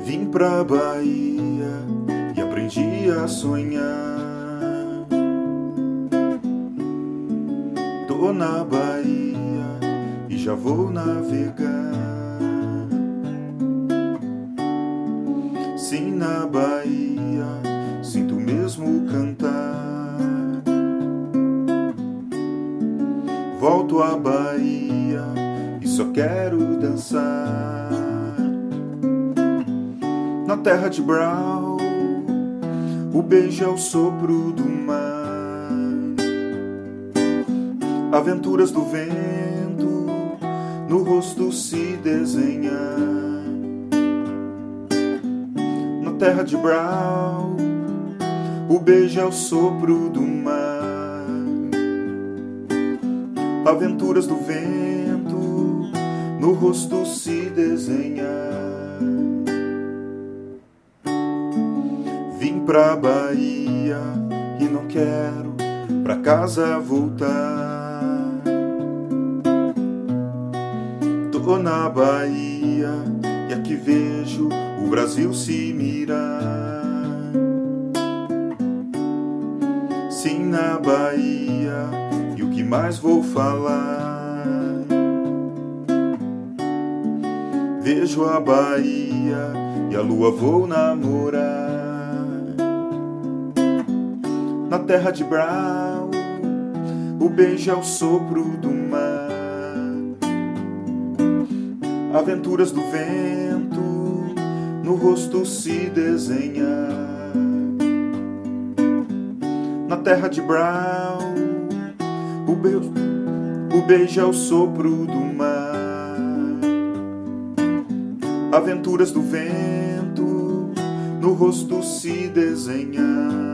Vim pra Bahia e aprendi a sonhar. Tô na Bahia e já vou navegar. Sim, na Bahia sinto mesmo cantar. Volto à Bahia e só quero dançar. Na terra de Brau, o beijo é o sopro do mar. Aventuras do vento no rosto se desenhar. Na terra de Brau, o beijo é o sopro do mar. Aventuras do vento no rosto se desenhar. Vim pra Bahia e não quero pra casa voltar. Tô na Bahia e aqui vejo o Brasil se mirar. Sim, na Bahia, e o que mais vou falar? Vejo a Bahia e a lua vou namorar. Na terra de Brau, o beijo é o sopro do mar. Aventuras do vento no rosto se desenhar. Na terra de Brau, o beijo é o sopro do mar. Aventuras do vento no rosto se desenhar.